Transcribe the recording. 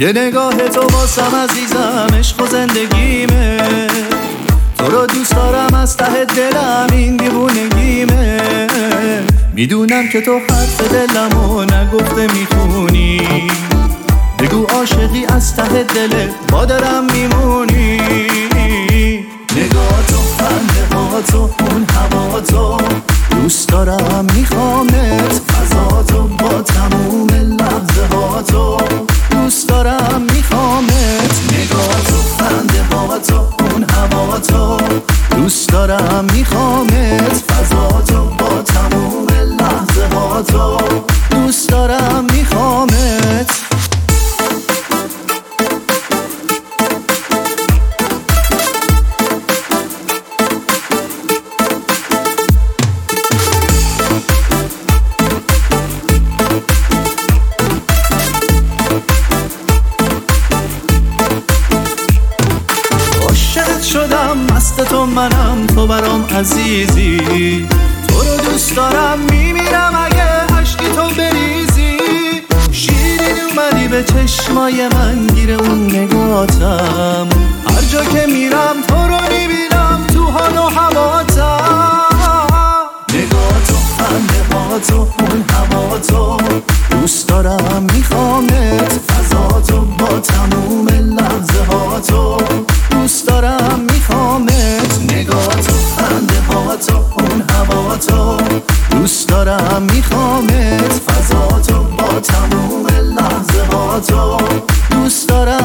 یه نگاه تو واسم عزیزم عشق و زندگیمه، تو رو دوست دارم از ته دلم، این دیوونگیمه. میدونم که تو حرف دلمو نگفته میتونی، بگو عاشقی از ته دلت با دلم میمونی. نگاه تو، خنده ها تو، اون هوا تو، دوست دارم میخوامت، فضا تو با تموم لحظه ها تو، دوست دارم میخوامت. نگاه تو، خنده ها تو، اون هوا تو، دوست دارم میخوامت، فضا تو با تموم لحظه ها تو، دوست دارم میخوامت. شدم مست تو، منم تو برام عزیزی، تو رو دوست دارم میمیرم اگه عشقی تو بریزی. شیرین اومدی به چشمای من، گیر اون نگاتم، هر جا که میرم تو رو میبینم تو حال و هواتم. نگاه تو، خنده ها تو، اون هوا تو، دوست دارم میخوامت، فضا تو با تموم لحظه ها تو، دوست دارم میخوامت. نگاه تو، خنده ها تو، اون هوا تو، دوست دارم میخوامت، فضا تو با تموم لحظه ها تو، دوست دارم